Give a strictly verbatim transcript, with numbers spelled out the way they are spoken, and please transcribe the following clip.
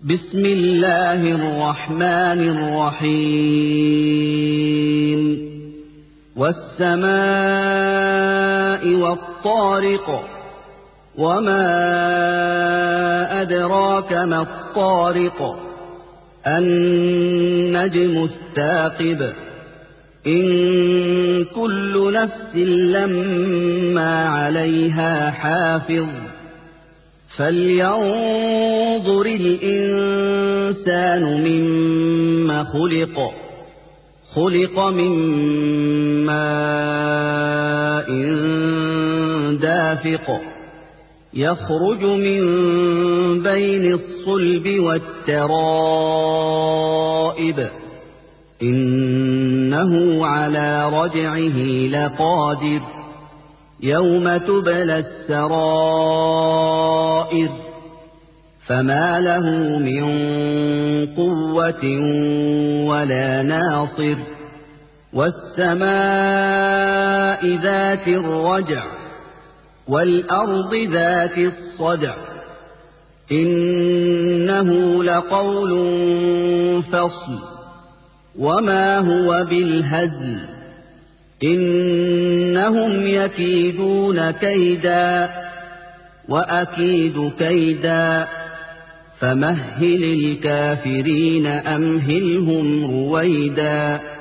بسم الله الرحمن الرحيم والسماء والطارق وما أدراك ما الطارق النجم الثاقب إن كل نفس لما عليها حافظ فلينظر الإنسان مما خلق خلق من ماء دافق يخرج من بين الصلب والترائب إنه على رجعه لقادر يوم تبلى السرائر فما له من قوة ولا ناصر والسماء ذات الرجع والأرض ذات الصدع إنه لقول فصل وما هو بالهزل إنهم يكيدون كيدا وأكيد كيدا فمهل الكافرين أمهلهم رويدا.